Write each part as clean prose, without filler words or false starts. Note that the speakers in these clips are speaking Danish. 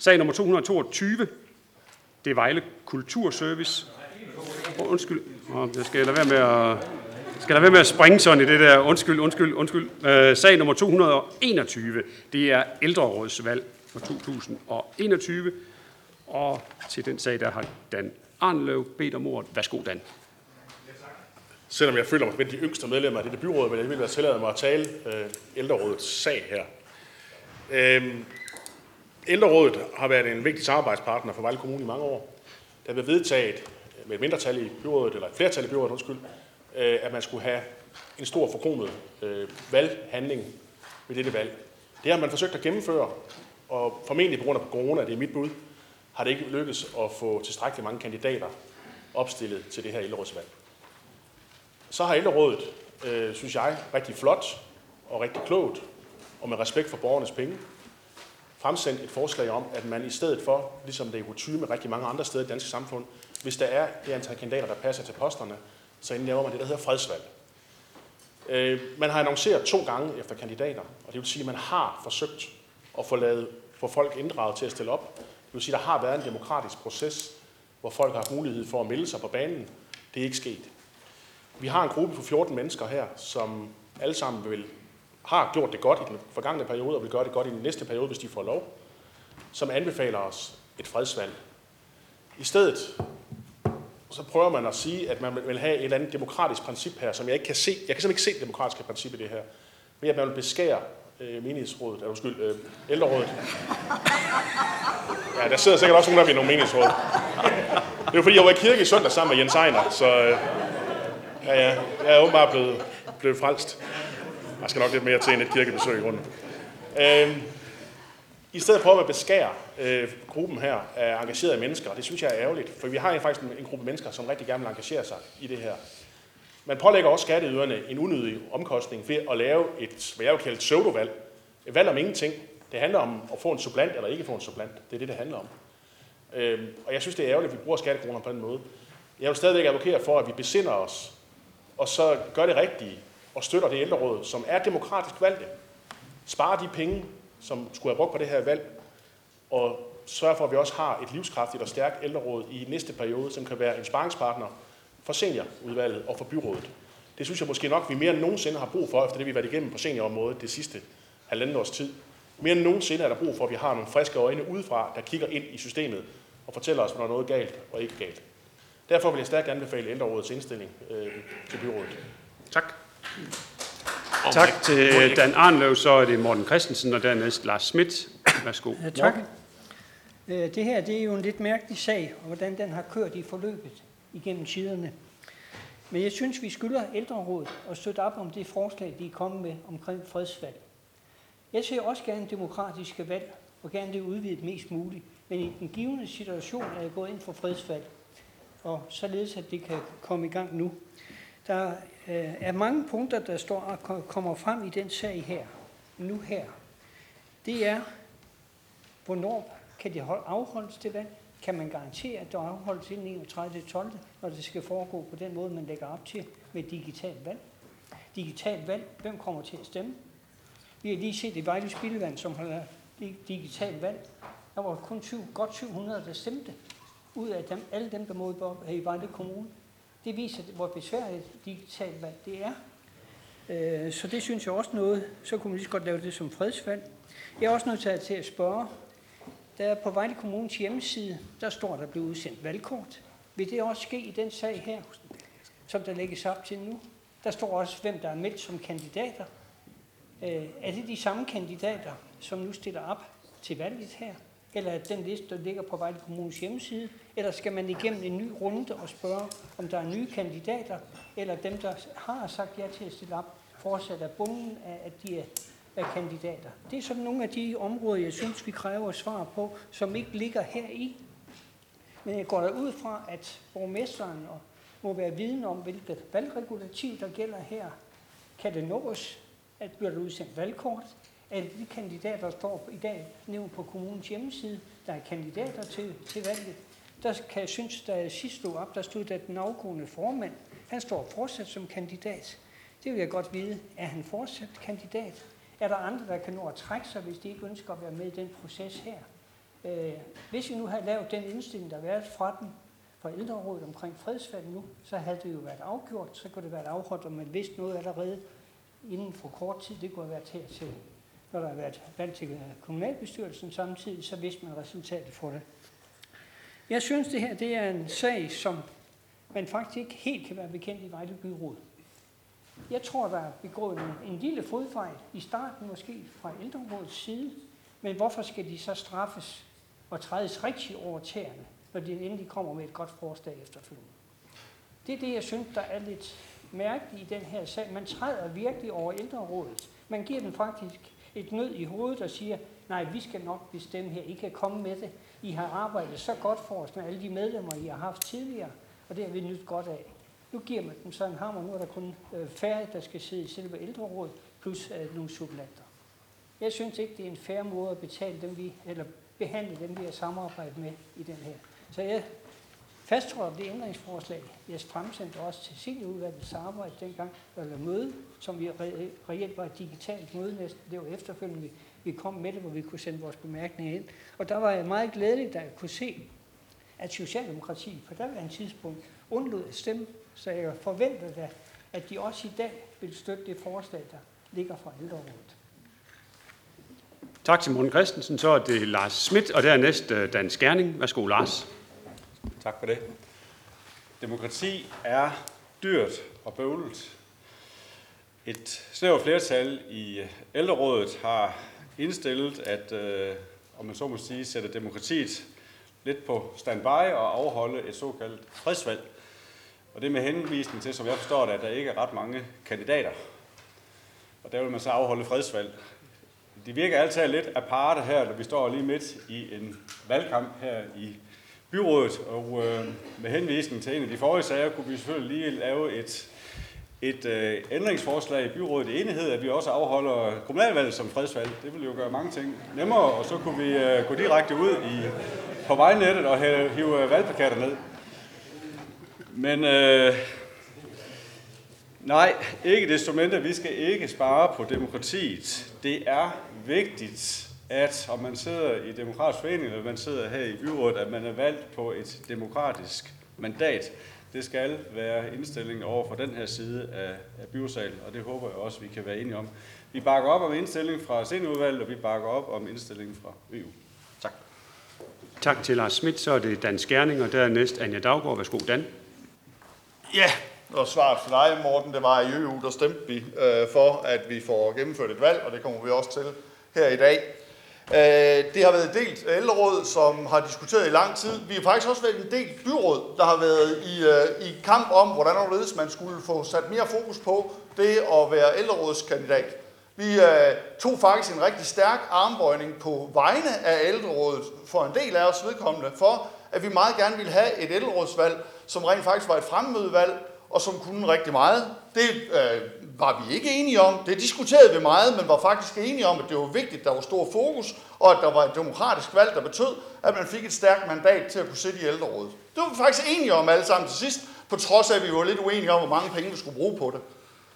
Sag nummer 222, det er Vejle Kulturservice. Undskyld, jeg skal lade være med at springe sådan i det der. Undskyld. Sag nummer 221, det er ældrerådsvalg for 2021. Og til den sag, der har Dan Arnløv bedt om ordet. Værsgo, Dan. Selvom jeg føler mig med de yngste medlemmer af dette byråd, vil jeg alligevel tillade mig at tale ældrerådets sag her. Ældrerådet har været en vigtig samarbejdspartner for Vejle Kommune i mange år. Der blev vedtaget med et mindretal i byrådet, eller et flertal i byrådet, at man skulle have en stor forkromet valghandling ved dette valg. Det har man forsøgt at gennemføre, og formentlig på grund af corona, det er mit bud, har det ikke lykkedes at få tilstrækkeligt mange kandidater opstillet til det her ældrerådsvalg. Så har ældrerådet, synes jeg, rigtig flot og rigtig klogt, og med respekt for borgernes penge, fremsendt et forslag om, at man i stedet for, ligesom det er kutyme rigtig mange andre steder i det danske samfund, hvis der er det antal kandidater, der passer til posterne, så laver man det, der hedder fredsvalg. Man har annonceret 2 gange efter kandidater, og det vil sige, at man har forsøgt at få folk inddraget til at stille op. Det vil sige, at der har været en demokratisk proces, hvor folk har haft mulighed for at melde sig på banen. Det er ikke sket. Vi har en gruppe på 14 mennesker her, som alle sammen har gjort det godt i den forgangne periode, og vil gøre det godt i den næste periode, hvis de får lov, som anbefaler os et fredsvalg. I stedet så prøver man at sige, at man vil have et eller andet demokratisk princip her, som jeg ikke kan se. Jeg kan simpelthen ikke se det demokratiske princip i det her. Ved at man vil beskære ældrerådet. Ja, der sidder sikkert også nogen, der vil nogle menighedsråd. Det er jo fordi, jeg var i kirke i søndag sammen med Jens Ejner, så jeg er åbenbart blevet frelst. Jeg skal nok lidt mere til end et kirkebesøg i grunden. I stedet prøver man at beskære gruppen her af engagerede mennesker, og det synes jeg er ærgerligt, for vi har faktisk en gruppe mennesker, som rigtig gerne vil engagere sig i det her. Man pålægger også skatteyderne en unødig omkostning ved at lave hvad jeg vil kalde et pseudovalg. Et valg om ingenting. Det handler om at få en supplant eller ikke få en supplant. Det er det handler om. Og jeg synes, det er ærgerligt, at vi bruger skattekroner på den måde. Jeg vil stadigvæk advokere for, at vi besinder os, og så gør det rigtige, og støtter det ældreråd, som er demokratisk valgte. Sparer de penge, som skulle have brugt på det her valg, og sørger for, at vi også har et livskraftigt og stærkt ældreråd i næste periode, som kan være en sparringspartner for seniorudvalget og for byrådet. Det synes jeg måske nok, vi mere end nogensinde har brug for, efter det vi har været igennem på seniorområdet det sidste halvandet års tid. Mere end nogensinde er der brug for, at vi har nogle friske øjne udefra, der kigger ind i systemet og fortæller os, hvornår noget er galt og ikke galt. Derfor vil jeg stærkt anbefale ældrerådets indstilling til byrådet. Tak. Tak til Dan Arnløv, så er det Morten Christensen og dernæst Lars Schmidt. Værsgo. Ja, tak. Det her det er jo en lidt mærkelig sag, og hvordan den har kørt i forløbet igennem tiderne. Men jeg synes, vi skylder ældrerådet at støtte op om det forslag, de er kommet med omkring fredsvalg. Jeg ser også gerne demokratiske valg, og gerne det udvidet mest muligt. Men i den givende situation er jeg gået ind for fredsvalg, og således at det kan komme i gang nu. Der er mange punkter, der kommer frem i den sag her, nu her. Det er, hvornår kan det afholdes det valg? Kan man garantere, at det afholdes inden 31.12., når det skal foregå på den måde, man lægger op til med digitalt valg? Digitalt valg, hvem kommer til at stemme? Vi har lige set i Vejle Spildevand, som har digitalt valg. Der var kun godt 700, der stemte ud af alle dem, der måtte op i Vejle Kommune. Det viser, hvor besværligt digitalt valg det er. Så det synes jeg også noget, så kunne man lige så godt lave det som fredsvalg. Jeg er også nødt til at spørge, der på Vejle Kommunes hjemmeside, der står, der bliver udsendt valgkort. Vil det også ske i den sag her, som der lægges op til nu? Der står også, hvem der er meldt som kandidater. Er det de samme kandidater, som nu stiller op til valget her? Eller er den liste, der ligger på Vejle Kommunes hjemmeside? Eller skal man igennem en ny runde og spørge, om der er nye kandidater? Eller dem, der har sagt ja til at stille op, fortsat er bunden af, at de er kandidater? Det er sådan nogle af de områder, jeg synes, vi kræver svar på, som ikke ligger heri. Men jeg går da ud fra, at borgmesteren må være viden om, hvilket valgregulativ, der gælder her. Kan det nås, at bliver der udsendt valgkort? Er det de kandidater, der står i dag nævnt på kommunens hjemmeside, der er kandidater til valget? Der kan jeg synes, da sidst stod op, der stod der den afgående formand. Han står fortsat som kandidat. Det vil jeg godt vide. Er han fortsat kandidat? Er der andre, der kan nå at trække sig, hvis de ikke ønsker at være med i den proces her? Hvis vi nu havde lavet den indstilling, der har været fra ældrerådet omkring fredsvalg nu, så havde det jo været afgjort, så kunne det være afholdt, og man vidste noget allerede inden for kort tid. Det kunne have været her til, når der har været valg til kommunalbestyrelsen samtidig, så vidste man resultatet for det. Jeg synes, det her det er en sag, som man faktisk ikke helt kan være bekendt i Vejle Byråd. Jeg tror, der er begået en lille fodfejl i starten måske fra ældrerådets side, men hvorfor skal de så straffes og trædes rigtig over tæerne, når de endelig kommer med et godt forslag efterfølgende? Det er det, jeg synes, der er lidt mærkeligt i den her sag. Man træder virkelig over ældrerådet. Man giver den faktisk et nød i hovedet og siger, nej, vi skal nok bestemme her. I kan komme med det. I har arbejdet så godt for os med alle de medlemmer, I har haft tidligere, og det har vi nydt godt af. Nu giver man dem så en hammer. Nu er der kun færre, der skal sidde i selve ældrerådet, plus nogle supplanter. Jeg synes ikke, det er en fair måde at behandle dem, vi har samarbejdet med i den her. Så jeg fastholder det ændringsforslag, jeg fremsendte også til seniorudvalgets arbejde dengang, eller møde, som vi reelt var et digitalt møde næsten. Det var efterfølgende, vi kom med det, hvor vi kunne sende vores bemærkninger ind. Og der var jeg meget glædelig, da jeg kunne se, at Socialdemokratiet på daværende tidspunkt undlod at stemme. Så jeg forventer da, at de også i dag vil støtte det forslag, der ligger fra ældrerådet. Tak til Morten Christensen. Så er det Lars Schmidt, og dernæst Dan Skærning. Værsgo, Lars. Tak for det. Demokrati er dyrt og bøvlet. Et snævert flertal i ældrerådet har indstillet, at om man så må sige, sætte demokratiet lidt på standby og afholde et såkaldt fredsvalg. Og det med henvisning til, som jeg forstår det, at der ikke er ret mange kandidater. Og der vil man så afholde fredsvalg. Det virker altid lidt aparte her, når vi står lige midt i en valgkamp her i byrådet. Og med henvisning til en af de forrige sager, kunne vi selvfølgelig lige lave et ændringsforslag i byrådet i enighed, at vi også afholder kommunalvalget som fredsvalg. Det ville jo gøre mange ting nemmere, og så kunne vi gå direkte ud på vejnettet og hive valgplakater ned. Men nej, ikke desto mindre, vi skal ikke spare på demokratiet. Det er vigtigt, at om man sidder i demokratisk forening, eller man sidder her i byrådet, at man er valgt på et demokratisk mandat. Det skal være indstillingen over for den her side af byrådssalen, og det håber jeg også, vi kan være enige om. Vi bakker op om indstillingen fra seniorudvalget, og vi bakker op om indstillingen fra EU. Tak. Tak til Lars Schmidt. Så er det Dan Skærning, og dernæst Anja Daugaard. Værsgo, Dan. Ja, og svaret for dig, Morten, det var i EU, der stemte vi for, at vi får gennemført et valg, og det kommer vi også til her i dag. Det har været et delt ældreråd, som har diskuteret i lang tid. Vi har faktisk også været en delt byråd, der har været i kamp om, hvordan man skulle få sat mere fokus på det at være ældrerådskandidat. Vi tog faktisk en rigtig stærk armbøjning på vegne af ældrerådet for en del af os vedkommende, for at vi meget gerne ville have et ældrerådsvalg, som rent faktisk var et fremmødevalg, og som kunne rigtig meget. Det var vi ikke enige om. Det diskuterede vi meget, men var faktisk enige om, at det var vigtigt, at der var stor fokus, og at der var et demokratisk valg, der betød, at man fik et stærkt mandat til at kunne sidde i ældrerådet. Det var vi faktisk enige om alle sammen til sidst, på trods af, at vi var lidt uenige om, hvor mange penge vi skulle bruge på det.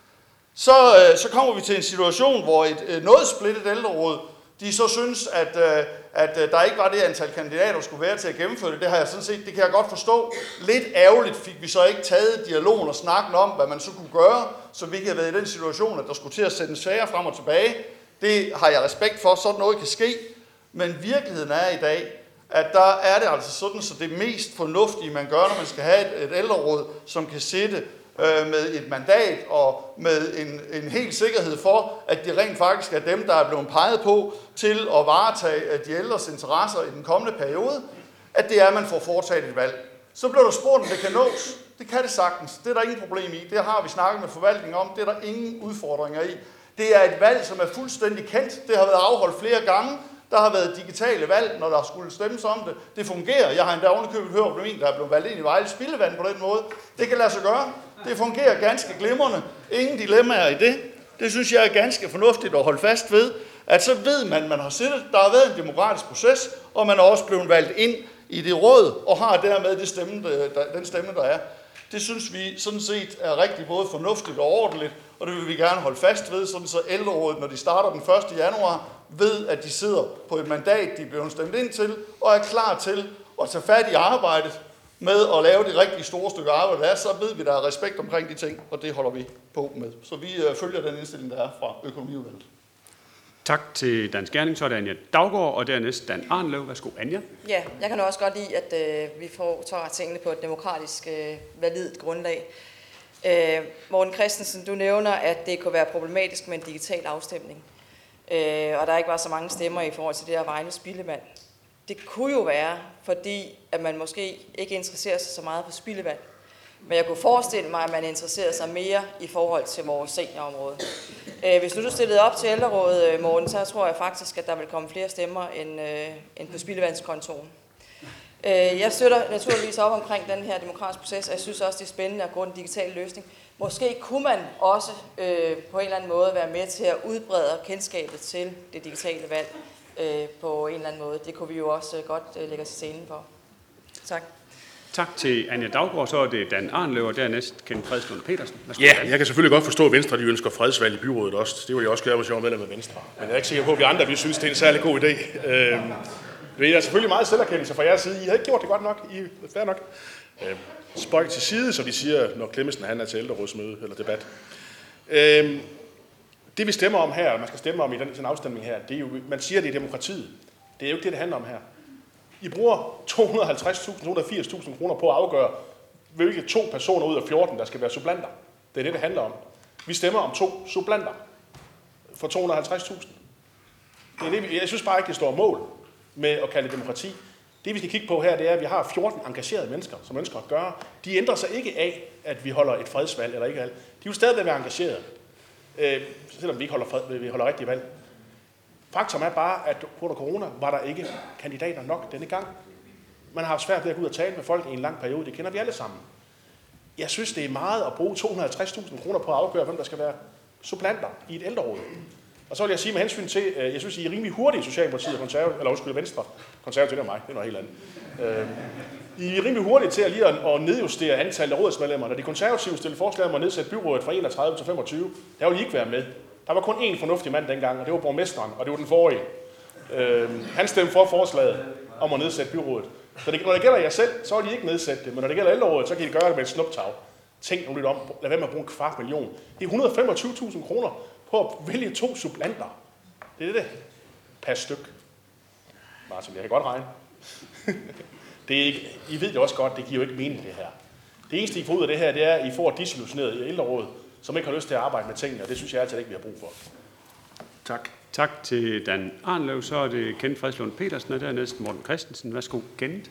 Så kommer vi til en situation, hvor et noget splittet ældreråd, de så synes, at der ikke var det antal kandidater, der skulle være til at gennemføre det. Det kan jeg godt forstå. Lidt ærgerligt fik vi så ikke taget dialogen og snakken om, hvad man så kunne gøre, så vi ikke havde været i den situation, at der skulle til at sætte en sager frem og tilbage. Det har jeg respekt for, sådan noget kan ske. Men virkeligheden er i dag, at der er det altså sådan, så det mest fornuftige, man gør, når man skal have et ældreråd, som kan sætte med et mandat og med en helt sikkerhed for, at det rent faktisk er dem, der er blevet peget på til at varetage de ældres interesser i den kommende periode, at det er, at man får foretaget et valg. Så bliver der spurgt, om det kan nås. Det kan det sagtens. Det er der ingen problem i. Det har vi snakket med forvaltningen om. Det er der ingen udfordringer i. Det er et valg, som er fuldstændig kendt. Det har været afholdt flere gange. Der har været digitale valg, når der skulle stemmes om det. Det fungerer. Jeg har endda ovenikøbet hørt om en, der er blevet valgt ind i Vejle Spildevand på den måde. Det kan lade sig gøre. Det fungerer ganske glimrende. Ingen dilemmaer i det. Det synes jeg er ganske fornuftigt at holde fast ved. At så ved man har siddet. Der har været en demokratisk proces, og man er også blevet valgt ind i det råd, og har dermed den stemme, der er. Det synes vi sådan set er rigtig både fornuftigt og ordentligt, og det vil vi gerne holde fast ved, sådan så ældrerådet, når de starter den 1. januar, ved, at de sidder på et mandat, de er blevet stemt ind til, og er klar til at tage fat i arbejdet med at lave det rigtig store stykke arbejde, der er, så ved vi, der er respekt omkring de ting, og det holder vi på med. Så vi følger den indstilling, der er fra økonomiudvalget. Tak til Dansk Gerning, så er det Anja Daugaard, og dernæst Dan Arnlev. Værsgo, Anja. Ja, jeg kan også godt lide, at vi tager tingene på et demokratisk validt grundlag. Morten Christensen, du nævner, at det kunne være problematisk med en digital afstemning, og der ikke var så mange stemmer i forhold til det her Vejle spildevand. Det kunne jo være, fordi at man måske ikke interesserer sig så meget for spildevand, men jeg kunne forestille mig, at man interesserer sig mere i forhold til vores seniorområde. Hvis nu du stillede op til ældrerådet, Morten, så tror jeg faktisk, at der vil komme flere stemmer end på spildevandskontoen. Jeg støtter naturligvis op omkring den her demokratiske proces, og jeg synes også, det er spændende at gå en digital løsning. Måske kunne man også på en eller anden måde være med til at udbrede kendskabet til det digitale valg på en eller anden måde. Det kunne vi jo også godt lægge os i scenen for. Tak. Tak til Anja Daugaard, så er det Dan Arnlev, og dernæst Kenneth Fredslund Petersen. Værsgo, Ja, Dan. jeg kan selvfølgelig godt forstå, at Venstre de ønsker fredsvalg i byrådet også. Det ville jeg også gøre, hvis jeg var medlem af Venstre. Men jeg er ikke sikker på, at vi andre vi synes, det er en særlig god idé. Det er selvfølgelig meget selverkendelse fra jeres side. I har ikke gjort det godt nok. I er fair nok. Spøj til side, som de siger, når Clemmensen han er til ældrerådsmøde eller debat. Det vi stemmer om her, og man skal stemme om i den afstemning her, det er jo, man siger, det er demokratiet. Det er jo ikke det, det handler om her. I bruger 250.000-280.000 kroner på at afgøre, hvilke 2 personer ud af 14, der skal være supplanter. Det er det, det handler om. Vi stemmer om 2 supplanter for 250.000. Jeg synes bare ikke, det står mål med at kalde det demokrati. Det vi skal kigge på her, det er, at vi har 14 engagerede mennesker, som ønsker at gøre. De ændrer sig ikke af, at vi holder et fredsvalg eller ikke alt. De vil stadig være engagerede, selvom vi ikke holder rigtige valg. Faktum er bare, at under corona var der ikke kandidater nok denne gang. Man har haft svært ved at gå ud og tale med folk i en lang periode. Det kender vi alle sammen. Jeg synes, det er meget at bruge 250.000 kroner på at afgøre, hvem der skal være supplanter i et ældreråd. Og så vil jeg sige med hensyn til, jeg synes, I er rimelig hurtige, Socialdemokratiet og Venstre. Konservative er mig, det er noget helt andet. I er rimelig hurtige til at lige at nedjustere antallet af rådsmedlemmer. Når de konservative stillede forslag om at nedsætte byrådet fra 31 til 25, der ville I ikke være med. Der var kun én fornuftig mand dengang, og det var borgmesteren, og det var den forrige. Han stemte for forslaget om at nedsætte byrådet. Så når det gælder jer selv, så vil I ikke nedsætte det, men når det gælder ældrerådet, så kan I gøre det med et snuptag. Tænk nu lidt om, lad være med at bruge 250.000. Det er 125.000 kroner på at vælge 2 supplanter. Det er det. Per styk. Martin, jeg kan godt regne. Det er ikke, I ved det også godt, det giver jo ikke mening det her. Det eneste, I får ud af det her, det er, at I får disillusioneret i ældrerådet, som ikke har lyst til at arbejde med tingene, og det synes jeg altid ikke, vi har brug for. Tak. Tak til Dan Arnlev, så er det Kenneth Fredslund Petersen, og dernæst Morten Christensen. Værsgo, Kenneth.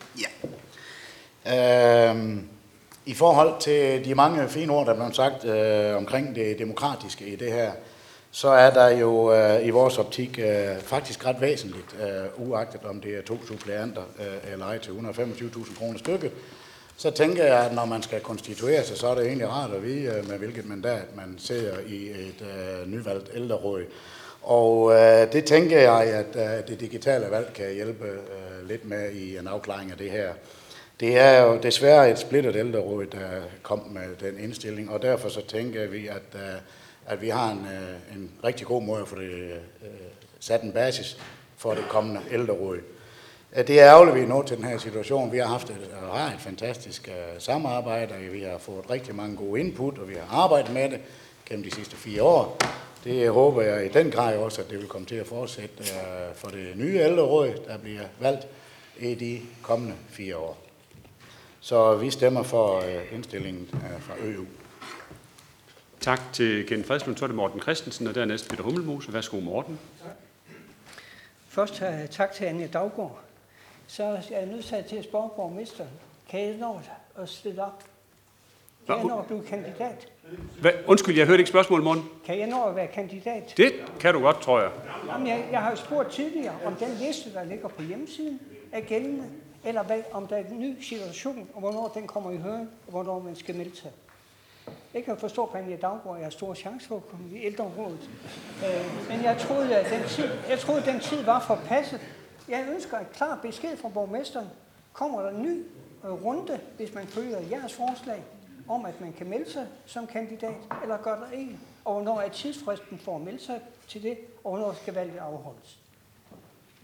Ja. I forhold til de mange fine ord, der er blevet sagt omkring det demokratiske i det her, så er der jo i vores optik faktisk ret væsentligt, uagtet om det er 2 suppleanter eller ej til 125.000 kroner stykket. Så tænker jeg, at når man skal konstituere sig, så er det egentlig rart at vide, med hvilket mandat man sidder i et nyvalgt ældreråd. Og det tænker jeg, at det digitale valg kan hjælpe lidt med i en afklaring af det her. Det er jo desværre et splittet ældreråd, der kom med den indstilling, og derfor så tænker vi, at vi har en rigtig god måde at få det sat en basis for det kommende ældreråd. Det er ærgerligt, vi er nået til den her situation. Vi har haft et fantastisk samarbejde, og vi har fået rigtig mange gode input, og vi har arbejdet med det gennem de sidste 4 år. Det håber jeg i den grad også, at det vil komme til at fortsætte for det nye ældreråd, der bliver valgt i de kommende 4 år. Så vi stemmer for indstillingen fra ØU. Tak til Kenneth Fredslund, så er det Morten Christensen, og dernæst Peter Hummelmose. Værsgo, Morten. Først tak til Anja Daugaard. Så er jeg nødt til at spørge borgmesteren. Kan jeg nå at stille op? Kan jeg nå at blive kandidat? Undskyld, jeg hørte ikke spørgsmålet, Morten. Kan jeg nå at være kandidat? Det kan du godt, tror jeg. Jamen, jeg har jo spurgt tidligere, om den liste, der ligger på hjemmesiden, er gældende, eller om der er en ny situation, og hvornår den kommer i høring, og hvornår man skal melde sig. Jeg kan forstå på Anja Daugaard, at jeg har stor chance for at komme i ældrerådet. Men jeg troede, at den tid var forpasset. Jeg ønsker et klar besked fra borgmesteren. Kommer der en ny runde, hvis man følger jeres forslag, om at man kan melde sig som kandidat, eller gør der ikke? Og hvornår er tidsfristen for at melde sig til det, og hvornår skal valget afholdes?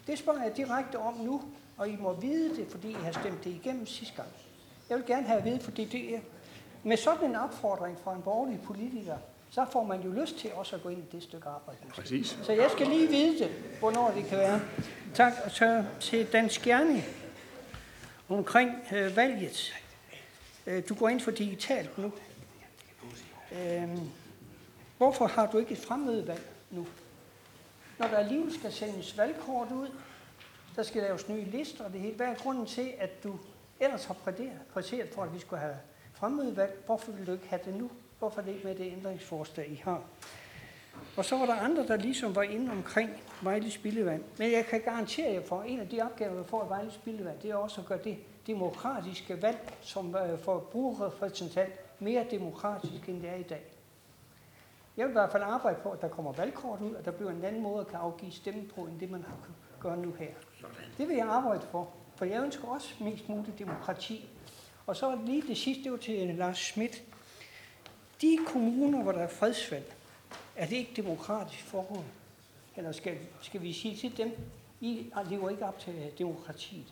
Det spørger jeg direkte om nu, og I må vide det, fordi I har stemt det igennem sidste gang. Jeg vil gerne have at vide, fordi det er med sådan en opfordring fra en borgerlig politiker, så får man jo lyst til også at gå ind i det stykke arbejde. Præcis. Så jeg skal lige vide det, hvornår det kan være. Tak, og så til Dansk Gerning omkring valget. Du går ind for digitalt nu. Hvorfor har du ikke et fremmødevalg nu? Når der alligevel skal sendes valgkort ud, der skal laves nye lister og det hele. Hvad er grunden til, at du ellers har præseret for, at vi skulle have fremmødevalg? Hvorfor vil du ikke have det nu? Hvorfor er det ikke med det ændringsforslag, I har? Og så var der andre, der ligesom var inde omkring Vejle Spildevand. Men jeg kan garantere jer for, at en af de opgaver, vi får i Vejle Spildevand, det er også at gøre det demokratiske valg som forbrugerrepræsentant mere demokratisk, end det er i dag. Jeg vil i hvert fald arbejde på, at der kommer valgkort ud, og der bliver en anden måde at kan afgive stemme på, end det man har gøre nu her. Det vil jeg arbejde for jeg ønsker også mest muligt demokrati. Og så lige det sidste, det var til Lars Schmidt. De kommuner, hvor der er fredsvalg, er det ikke demokratisk forhold? Eller skal vi sige til dem, I lever ikke op til demokratiet?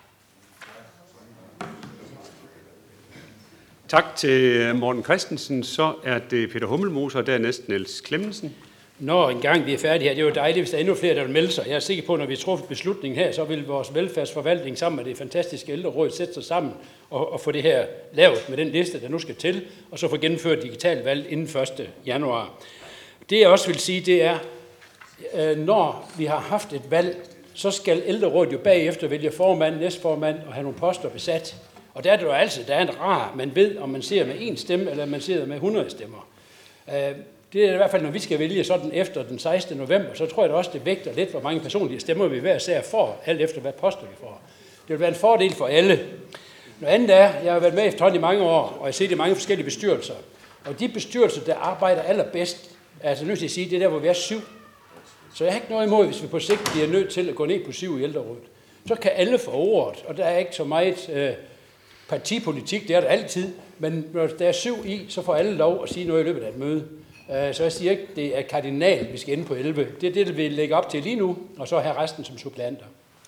Tak til Morten Christensen. Så er det Peter Hummelmose, og dernæst Niels Clemmensen. Når engang vi er færdige her, det er jo dejligt, hvis der er endnu flere, der vil melde sig. Jeg er sikker på, at når vi træffer beslutningen her, så vil vores velfærdsforvaltning sammen med det fantastiske ældreråd sætte sig sammen og få det her lavet med den liste, der nu skal til, og så få gennemført digitalt valg inden 1. januar. Det jeg også vil sige, det er, når vi har haft et valg, så skal ældrerådet jo bagefter vælge formand, næstformand og have nogle poster besat. Og der er det jo altid, der er en rar, man ved, om man sidder med 1 stemme, eller man sidder med 100 stemmer. Det er i hvert fald, når vi skal vælge sådan efter den 16. november, så tror jeg da også, det vægter lidt, hvor mange personlige stemmer vi hver især får, alt efter hvad poster vi får. Det vil være en fordel for alle. Noget andet er, jeg har været med efterhånden i mange år, og jeg har set i mange forskellige bestyrelser. Og de bestyrelser, der arbejder allerbedst, altså nu skal jeg sige, det er der, hvor vi er 7. Så jeg har ikke noget imod, hvis vi på sigt bliver nødt til at gå ned på 7 i ældrerådet. Så kan alle få ordet, og der er ikke så meget partipolitik, det er der altid, men når der er 7 i, så får alle lov at sige noget i løbet af et møde. Så jeg siger ikke, det er kardinal, vi skal ende på 11. Det er det, vi lægger op til lige nu, og så have resten som suppleanter.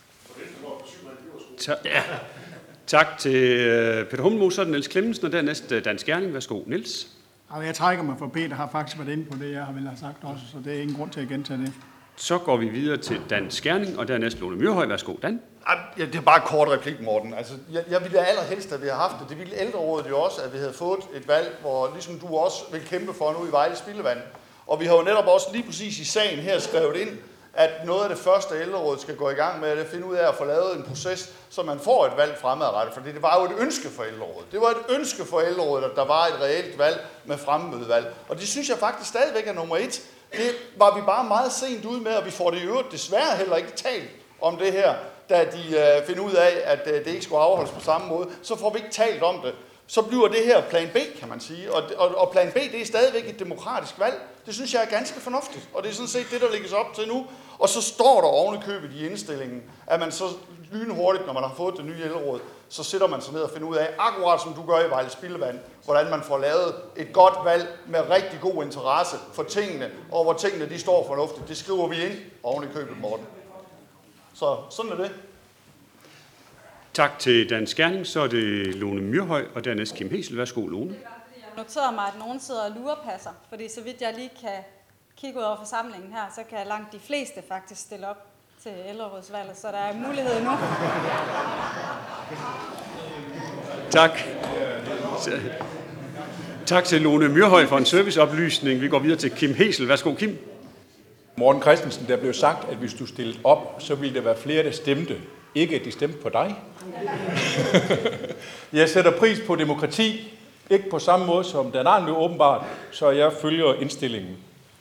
Tak til Peter Hummelmose og Niels Clemmensen, og dernæst Dansk Gerning. Værsgo, Niels. Jeg trækker mig, for Peter har faktisk været inde på det, jeg har vel have sagt også, så det er ingen grund til at gentage det. Så går vi videre til Dansk Gerning, og dernæst Lone Myrhøj. Værsgo, Dan. Ja, det er bare en kort replik, Morten. Altså, jeg ville allerhelst, at vi har haft det. Det ville ældrerådet jo også, at vi havde fået et valg, hvor ligesom du også vil kæmpe for nu i Vejle Spildevand. Og vi har jo netop også lige præcis i sagen her skrevet ind, at noget af det første ældrerådet skal gå i gang med, at finde ud af at få lavet en proces, så man får et valg fremadrettet. For det var jo et ønske for ældrerådet. Det var et ønske for ældrerådet, at der var et reelt valg med fremmødevalg. Og det synes jeg faktisk stadigvæk er nummer 1. Det var vi bare meget sent ud med, og vi får det i øvrigt desværre heller ikke talt om det her, da de finder ud af, at det ikke skulle afholdes på samme måde. Så får vi ikke talt om det. Så bliver det her plan B, kan man sige. Og plan B, det er stadigvæk et demokratisk valg. Det synes jeg er ganske fornuftigt, og det er sådan set det, der lægges op til nu. Og så står der ovenikøbet i indstillingen, at man så lynhurtigt, når man har fået det nye ældreråd, så sætter man sig ned og finder ud af, akkurat som du gør i Vejle Spildevand, hvordan man får lavet et godt valg med rigtig god interesse for tingene, og hvor tingene de står fornuftigt. Det skriver vi ind ovenikøbet, Morten. Så sådan er det. Tak til Dansk Gerning. Så er det Lone Myrhøj, og dernæst Kim Hesel. Værsgo, Lone. Jeg noterer mig, at nogen sidder og lurepasser, fordi så vidt jeg lige kan kigge ud over forsamlingen her, så kan langt de fleste faktisk stille op til ældrerådsvalget, så der er mulighed nu. Tak. Tak til Lone Myrhøj for en serviceoplysning. Vi går videre til Kim Hesel. Værsgo, Kim. Morten Christensen, der blev sagt, at hvis du stillede op, så ville der være flere, der stemte. Ikke at de stemte på dig. Jeg sætter pris på demokrati, ikke på samme måde som den anden åbenbart, så jeg følger indstillingen.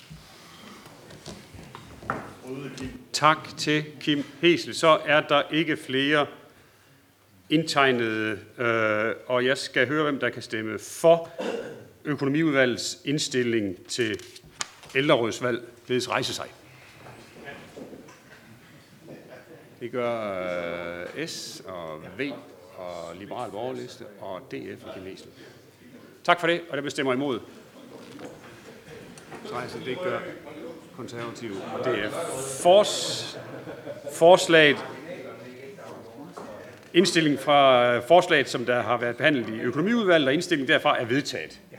Tak til Kim Hesel. Så er der ikke flere indtegnede, og jeg skal høre, hvem der kan stemme for økonomiudvalgets indstilling til ældrerådsvalg. Bedes rejse sig. Det gør S og V og Liberal Borgerliste og DF og Kim Hesel. Tak for det, og der bestemmer imod. Så rejser det gør konservative. Og det er forslaget, indstilling fra forslaget, som der har været behandlet i økonomiudvalget, og indstillingen derfra er vedtaget.